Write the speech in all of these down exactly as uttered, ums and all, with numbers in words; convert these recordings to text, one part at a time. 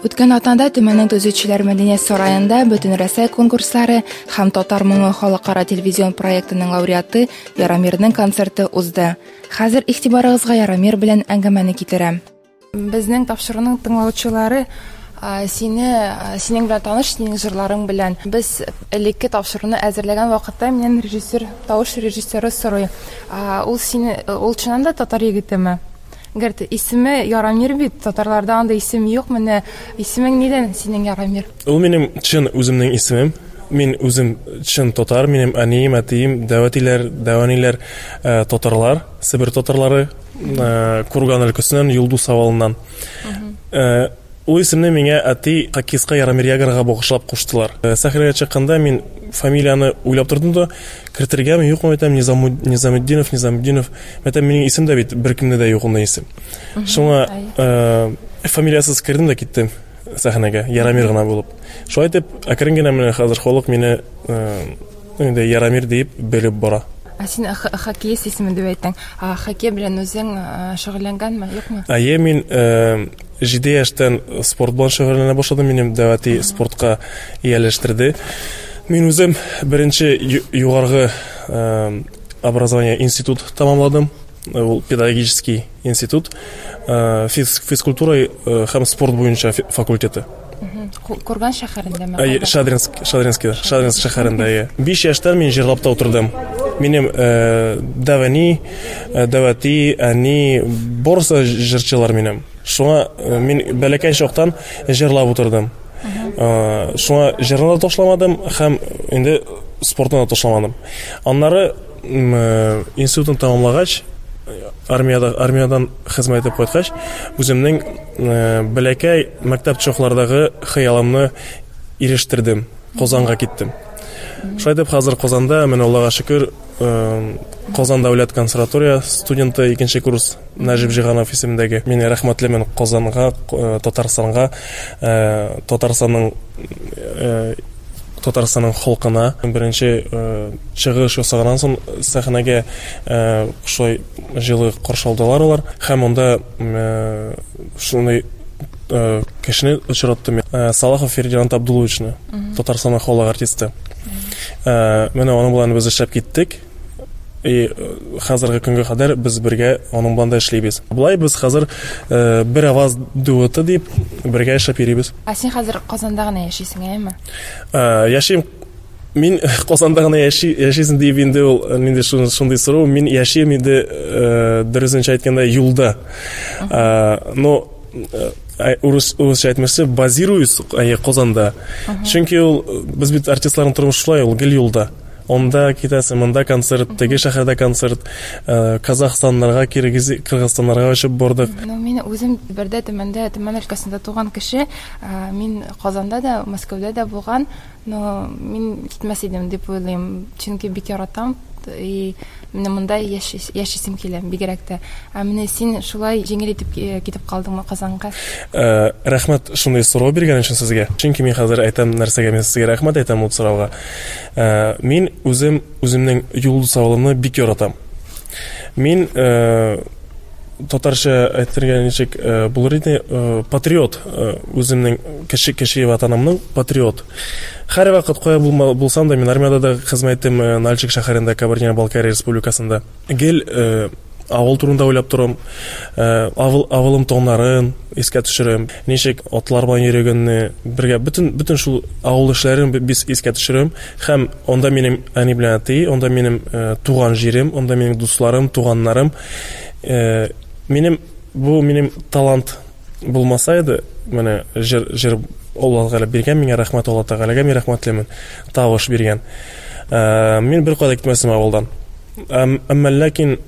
Үткән атнада Төмәннең Төзүчеләр мәдәният сараенда Бөтен Рәсәй конкурслары һәм Татар моңы халыкара телевизион проектының лауреаты Яромирның концерты узды. Хәзер игътибарыгызга Яромир белән әңгәмәне китерәм. Безнең тапшыруның тыңлаучылары сине синең белән таныш, синең җырларың белән. Без элекке тапшыруны әзерләгән вакытта миннән режиссер, тавыш режиссеры сорый. Ул сине ул чыннан да татар егетеме? Гәртә исеме Яромир бит, татарларда анда исем юк, менә исемең нидән синең Яромир? Ул минем чын үземнең исемем. Мин үзем чын татар, минем әнием, әтием, дәватиләр, дәваниләр татарлар, Себер татарлары, Курган өлкәсеннән, Юлдус авылыннан. Ул исемне миңа әти Хакиска Яромир Ягрга багышлап куштылар. Сәхнәгә чыкканда мин фамилияны уйлап тордым да, кертергәме, юкмы әйтәм, Низамуддинов, Низамуддинов. Мәтәм минең исем дә бит беркемдә дә юк ул исем. Шуңа фамилиясыз кердем дә киттем сәхнәгә, Яромир гына булып. Шулай итеп, әкрен генә менә хәзер халык мине инде Яромир дип белеп бара. А син хоккеист исеме дип әйттең. Хоккей белән үзең шөгыльләнгәнме, юкмы? Әйе, мин җиде яшьтән спорт белән шөгыльләнә башладым. Минем дәвати спортка ияләштерде. Мин үзем беренче югаргы образование институт тамамладым. Ул педагогический институт, физкультура һәм спорт буенча факультеты. Курган шәһәрендәме? Әйе, Шадринск, Шадринскида, Шадринск шәһәрендә. Әйе. биш яшьтән мин җырлап та утырдым. Минем дәвани, дәвати, әни, борса җырчылар минем. Шуңа мин бәләкәй чактан җырлап утырдым. Шуңа җырларны ташламадым һәм инде спортны да ташламадым. Аннары институтны тамамлагач, армияда армиядан хезмәт итеп кайткач, үземнең бәләкәй мәктәп чаклардагы хыялымны ирештердем. Казанга киттем. Шулай дип хәзер Казанда, менә Аллага шөкер, Казан дәүләт консерватория студенты икенче курс Нәҗип Җиганов исемендәге. Мин рәхмәтлемен Казанга, Татарстанга, Татарстанның Татарстанның халкына беренче чыгыш ясаганнан соң сәхнәгә шулай җылы каршы алдылар алар. Һәм монда шундый кешене очраттым. Салахов Фердинанд Абдуловичны, Татарстанның халык артисты. Менә аның белән без эшләп киттек. И хәзерге көнгә кадәр без бергә аның белән да эшлибез. Булай без хәзер бер аваз дуэты дип бергә эшләп йөрибез. А син хәзер Казанда гына яшисең, әйме? Яшим. Мин Казанда гына яшисең дип инде ул инде шундый сорау. Мин яшим инде дөресен әйткәндә юлда. Но урыс урысча әйтмәсә базируюсь Казанда. Чөнки ул без бит артистларның тормышы шулай, ул гел юлда. Онда китәсең, монда концерт, теге шәһәрдә концерт, Казахстаннарга, Кыргызстаннарга очып бардык. Ну, мин үзем бердә Төмәндә, Төмән өлкәсендә туган кеше, мин Казанда да, Мәскәүдә дә булган, но мин китмәс идем дип уйлыйм. Чөнки бик яратам, и менә монда яшисем килә, бигрәк тә. Ә менә син шулай җиңел итеп китеп калдыңмы Казанга? Рәхмәт шундый сорау биргән өчен сезгә. Чөнки мин хәзер әйтәм нәрсәгә, мен сезгә рәхмәт әйтәм ул сорауга. Мин үзем үземнең Юлдус авылымны бик яратам. Мин татарча әйтергә ничек булыр иде, патриот, үземнең кеше кеше ватанымның патриот. Һәр вакыт кая булсам да, мин армиядә дә хезмәт иттем, Нальчик шәһәрендә, Кабардино-Балкария Республикасында. Гел авыл турында уйлап торам, авыл авылым тоннарын искә төшерәм, ничек атлар белән йөргәнне, бергә бөтен бөтен шул авыл эшләрен без искә төшерәм. Һәм онда минем әни белән әти, онда минем туган җирем, онда минем дусларым, туганнарым. Минем бу минем талант булмаса иде, менә җыр җыр Аллаһ Тәгалә биргән, миңа рәхмәт Аллаһ Тәгаләгә, мин рәхмәтлемен. Тавыш биргән. Мин бер кадәр китмәсем авылдан. Әмма ләкин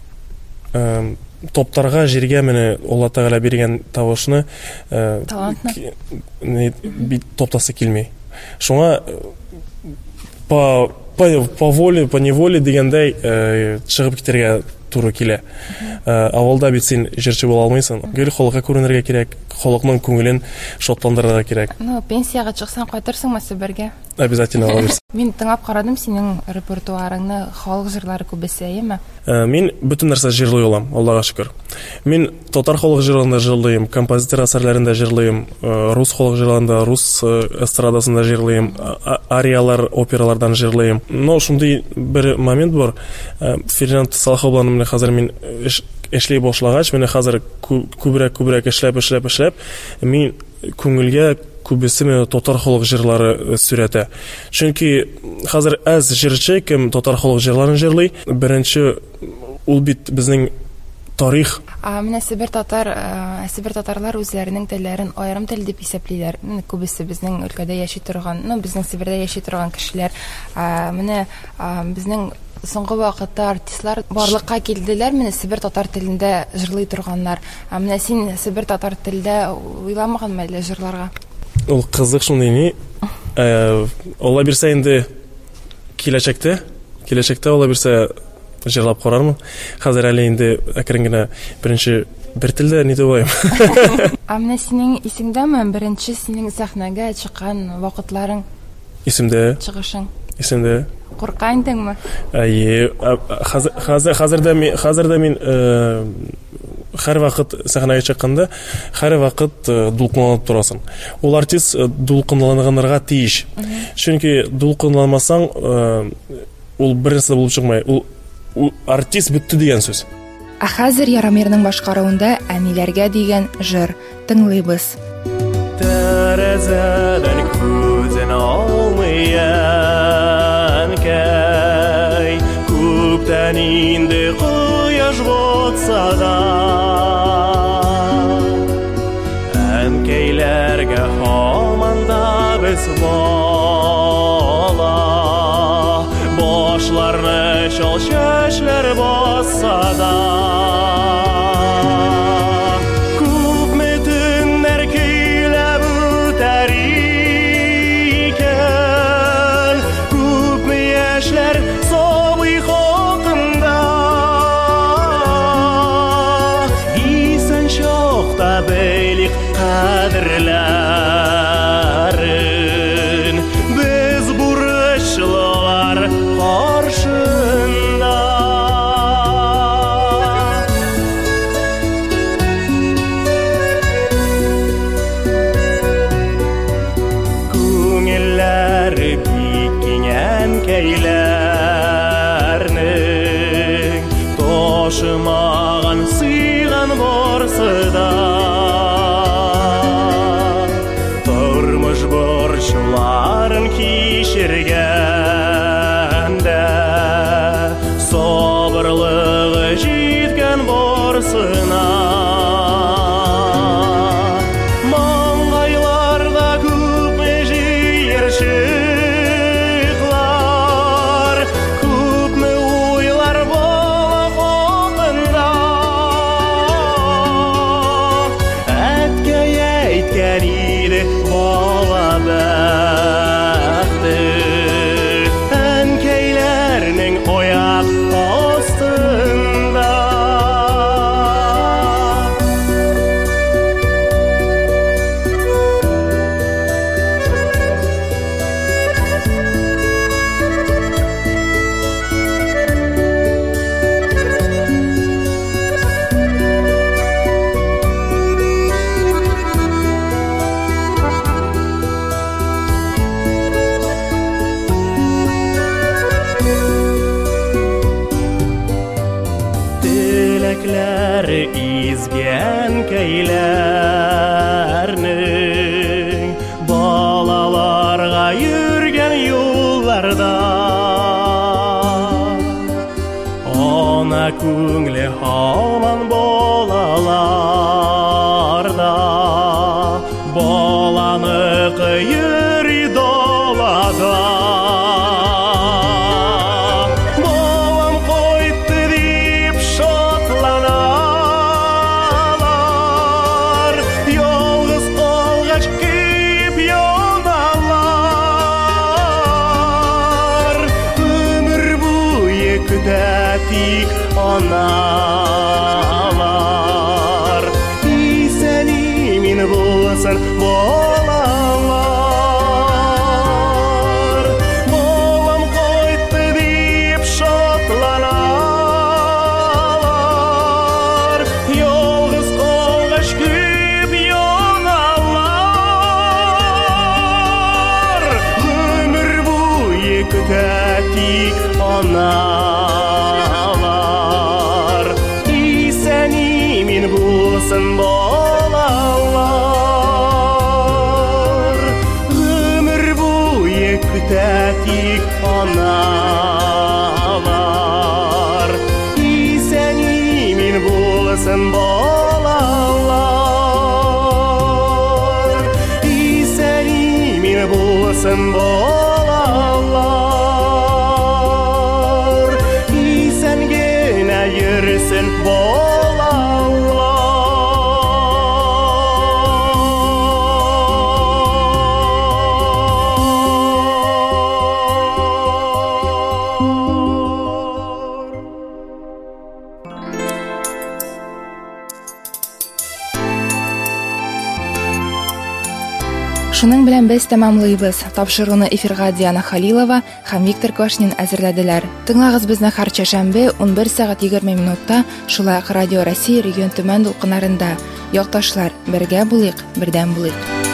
топтарга җиргә менә Аллаһ Тәгалә биргән тавышны талантны бит топтасы килми. Шуңа по по воле, по неволе дигәндәй чыгып китәргә туры килә. Авылда бит син җырчы була алмыйсың. Гел халыкка күренергә кирәк, халыкның күңелен шатландырырга кирәк. Ну, пенсияга чыксаң кайтырсыңмы Себергә? обязательно ала бирсең. Мин тыңлап карадым синең репертуарыңны, халык җырлары күп бесәеме? Мин бүтән нәрсә җырлый алам, Аллага шөкер. Мин татар халык җырларында җырлыйм, композитор әсәрләрендә җырлыйм, рус халык җырларында, рус эстрадасында җырлыйм, ариялар, опералардан җырлыйм. Но шундый бер момент бар. Фердинанд Салахов белән менә хәзер мин эшләй башлагач, менә хәзер күбрәк-күбрәк эшләп, эшләп, эшләп, мин күңелгә күбесе менә татар халык җырлары сүрәтә. Чөнки хәзер аз җырчы кем татар халык җырларын җырлый. Беренче ул бит безнең тарих. А менә Себер татар, Себер татарлар үзләренең телләрен аерым тел дип исәплиләр. Менә күбесе безнең өлкәдә яши торган, ну безнең Себердә яши торган кешеләр, менә безнең соңгы вакытта артистлар барлыкка килделәр, менә Себер татар телендә җырлый торганнар. Менә син Себер татар телендә уйламаган мәле җырларга? Ул кызык шундый ни. Алла бирсә инде киләчәктә, киләчәктә Алла бирсә җырлап карармын. Хәзер әле инде әкрен генә беренче бер телдә ни дибаем. А менә синең исеңдәме беренче синең сәхнәгә чыккан вакытларың? Исемдә. Чыгышың. Исемдә. Курка идеңме? Әйе, хәзер хәзер хәзердә мин хәзердә мин һәр вакыт сәхнәгә чыкканда, һәр вакыт дулкынланып торасың. Ул артист дулкынланганырга тиеш. Чөнки дулкынламасаң, ул берсе булып чыкмый. Ул артист битте дигән сүз. А хәзер Яромирның башкаруында әниләргә дигән җыр тыңлыйбыз. Тәрәзәдән күзен алмыян кәй, күптән инде кояш батса да, әнкәйләргә һаман да без бала, башларны шал чәчләр басса да. Кадерләрен без бурычлылар каршында. Күңелләре бик киңән кәйләрнең, ташымаган сыйган барсы да. Борчуларын кичергәндә, сабырлыгы җиткән барсына. Маңгайларда күпме җыерчыклар, күпме уйлар бала хакында. Әткәй әйткән иде бала бәхте, әнкәйләрнең аяк астында. Изгән көйләрнең, балаларга йөргән юлларда, ана күңле һаман балаларда, баланыкы йөри далада. Тик аналар, исән-имин булсын балалар. булсын балалар, исән имин булсын балалар, исән генә йөрсен Шуның белән без тәмамлыйбыз. Тапшыруны эфирга Диана Халилова һәм Виктор Квашнин әзерләделәр. Тыңлагыз безне һәр чишәмбе унбер сәгать егерме минутта шулай ук Радио Россия регион Төмән дулкыннарында. Якташлар, бергә булыйк, бердәм булыйк.